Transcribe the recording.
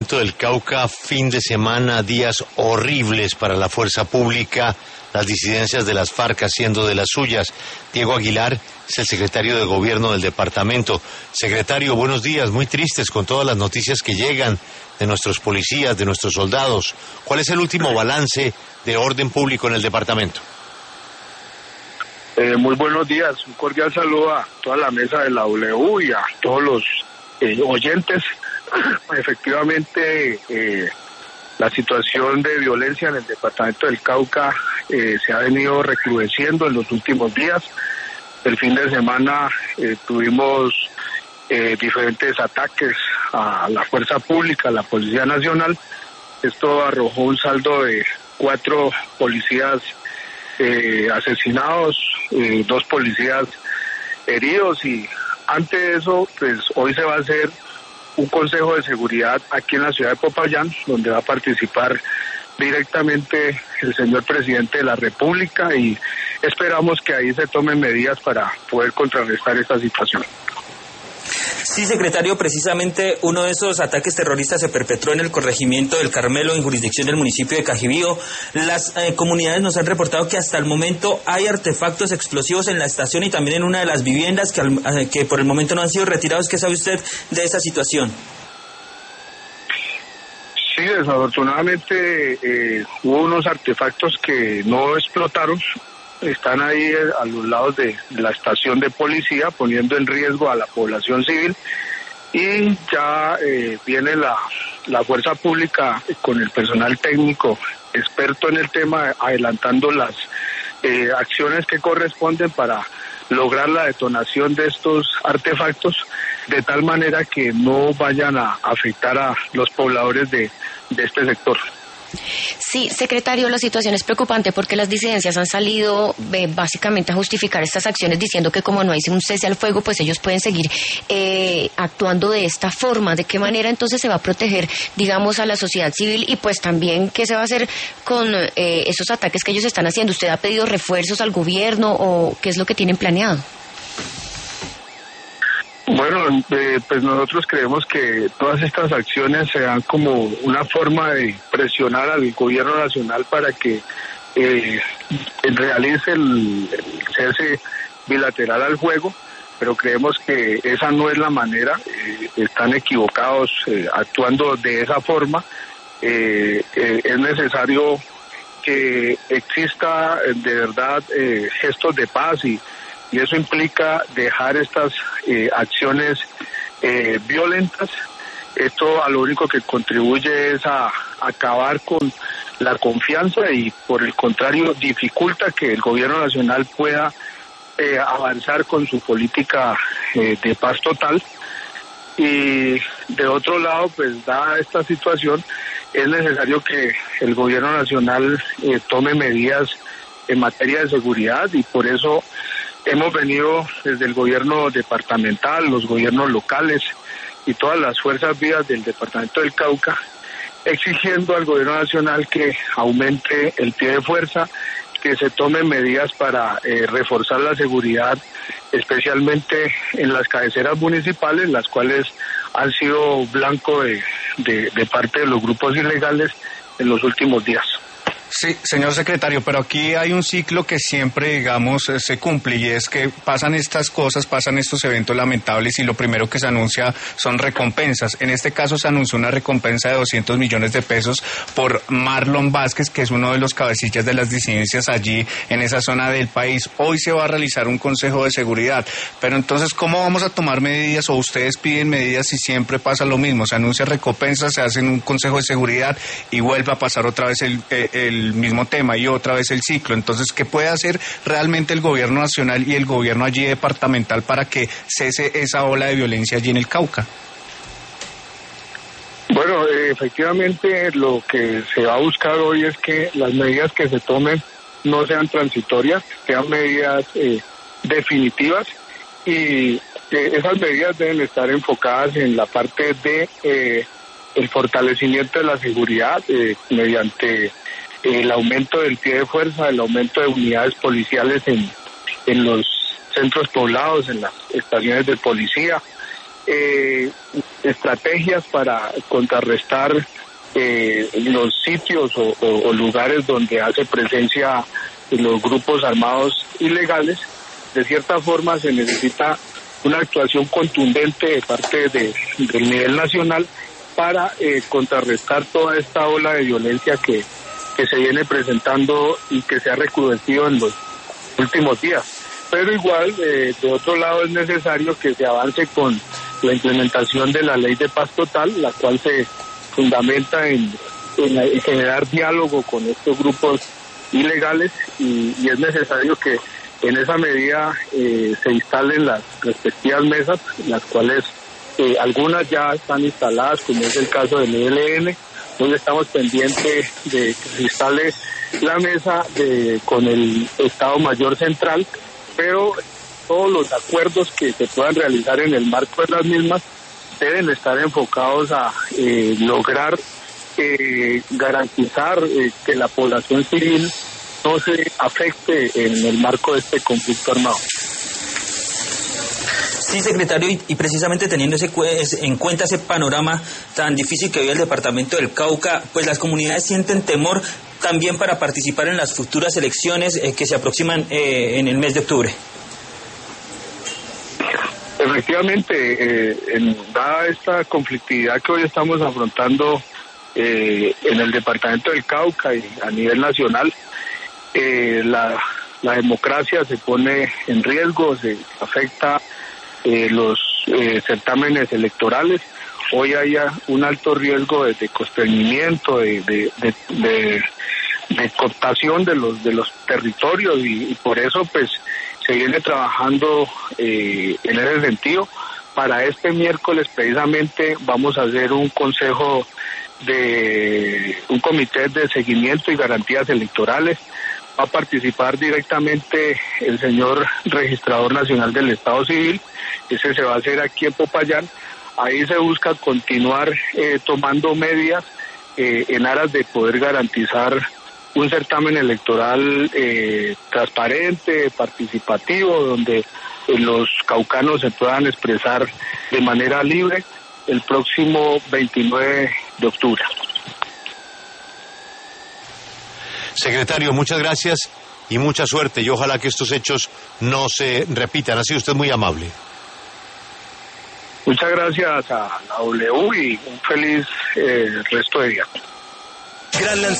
Del Cauca, fin de semana, días horribles para la fuerza pública, las disidencias de las FARC haciendo de las suyas. Diego Aguilar es el secretario de Gobierno del departamento. Secretario, buenos días, muy tristes con todas las noticias que llegan de nuestros policías, de nuestros soldados. ¿Cuál es el último balance de orden público en el departamento? Muy buenos días, un cordial saludo a toda la mesa de la W y a todos los oyentes. Efectivamente, la situación de violencia en el departamento del Cauca se ha venido recrudeciendo en los últimos días. El fin de semana tuvimos diferentes ataques a la fuerza pública, a la Policía Nacional. Esto arrojó un saldo de 4 policías asesinados, 2 policías heridos, y ante eso, pues hoy se va a hacer un consejo de seguridad aquí en la ciudad de Popayán, donde va a participar directamente el señor presidente de la República, y esperamos que ahí se tomen medidas para poder contrarrestar esta situación. Sí, secretario, precisamente uno de esos ataques terroristas se perpetró en el corregimiento del Carmelo, en jurisdicción del municipio de Cajibío. Las comunidades nos han reportado que hasta el momento hay artefactos explosivos en la estación y también en una de las viviendas que por el momento no han sido retirados. ¿Qué sabe usted de esa situación? Sí, desafortunadamente hubo unos artefactos que no explotaron. Están ahí a los lados de la estación de policía, poniendo en riesgo a la población civil, y ya viene la fuerza pública con el personal técnico experto en el tema, adelantando las acciones que corresponden para lograr la detonación de estos artefactos, de tal manera que no vayan a afectar a los pobladores de este sector. Sí, secretario, la situación es preocupante porque las disidencias han salido básicamente a justificar estas acciones diciendo que como no hay un cese al fuego, pues ellos pueden seguir actuando de esta forma. ¿De qué manera entonces se va a proteger, digamos, a la sociedad civil? Y pues también, ¿qué se va a hacer con esos ataques que ellos están haciendo? ¿Usted ha pedido refuerzos al gobierno o qué es lo que tienen planeado? Bueno, pues nosotros creemos que todas estas acciones se dan como una forma de presionar al gobierno nacional para que realice el cese bilateral al fuego, pero creemos que esa no es la manera. Están equivocados actuando de esa forma. Es necesario que exista de verdad gestos de paz, y eso implica dejar estas acciones violentas. Esto a lo único que contribuye es a acabar con la confianza y, por el contrario, dificulta que el gobierno nacional pueda avanzar con su política de paz total. Y de otro lado, pues dada esta situación, es necesario que el gobierno nacional tome medidas en materia de seguridad, y por eso hemos venido desde el gobierno departamental, los gobiernos locales y todas las fuerzas vivas del departamento del Cauca, exigiendo al gobierno nacional que aumente el pie de fuerza, que se tomen medidas para reforzar la seguridad, especialmente en las cabeceras municipales, las cuales han sido blanco de parte de los grupos ilegales en los últimos días. Sí, señor secretario, pero aquí hay un ciclo que siempre, digamos, se cumple, y es que pasan estas cosas, pasan estos eventos lamentables, y lo primero que se anuncia son recompensas. En este caso se anunció una recompensa de 200 millones de pesos por Marlon Vázquez, que es uno de los cabecillas de las disidencias allí en esa zona del país. Hoy se va a realizar un consejo de seguridad, pero entonces, ¿cómo vamos a tomar medidas, o ustedes piden medidas, si siempre pasa lo mismo? Se anuncia recompensa, se hace un consejo de seguridad y vuelve a pasar otra vez el mismo tema y otra vez el ciclo. Entonces, ¿qué puede hacer realmente el gobierno nacional y el gobierno allí departamental para que cese esa ola de violencia allí en el Cauca? Bueno, efectivamente lo que se va a buscar hoy es que las medidas que se tomen no sean transitorias, sean medidas definitivas, y esas medidas deben estar enfocadas en la parte de el fortalecimiento de la seguridad mediante el aumento del pie de fuerza, el aumento de unidades policiales en los centros poblados, en las estaciones de policía, estrategias para contrarrestar los sitios o lugares donde hace presencia los grupos armados ilegales. De cierta forma se necesita una actuación contundente de parte del nivel nacional para contrarrestar toda esta ola de violencia que se viene presentando y que se ha recrudecido en los últimos días. Pero igual, de otro lado, es necesario que se avance con la implementación de la ley de paz total, la cual se fundamenta en generar diálogo con estos grupos ilegales y es necesario que en esa medida se instalen las respectivas mesas, las cuales algunas ya están instaladas, como es el caso del ELN. Hoy estamos pendientes de que se instale la mesa con el Estado Mayor Central, pero todos los acuerdos que se puedan realizar en el marco de las mismas deben estar enfocados a lograr garantizar que la población civil no se afecte en el marco de este conflicto armado. Sí, secretario, y precisamente teniendo en cuenta ese panorama tan difícil que vive el departamento del Cauca, pues las comunidades sienten temor también para participar en las futuras elecciones que se aproximan en el mes de octubre. Efectivamente, dada esta conflictividad que hoy estamos afrontando en el departamento del Cauca y a nivel nacional, la democracia se pone en riesgo, se afecta los certámenes electorales. Hoy hay un alto riesgo de constreñimiento, de cooptación de los territorios y por eso pues se viene trabajando en ese sentido. Para este miércoles precisamente vamos a hacer un comité de seguimiento y garantías electorales. Va a participar directamente el señor registrador nacional del Estado Civil. Ese se va a hacer aquí en Popayán. Ahí se busca continuar tomando medidas en aras de poder garantizar un certamen electoral transparente, participativo, donde los caucanos se puedan expresar de manera libre el próximo 29 de octubre. Secretario, muchas gracias y mucha suerte, y ojalá que estos hechos no se repitan. Ha sido usted muy amable. Muchas gracias a la W y un feliz resto de día.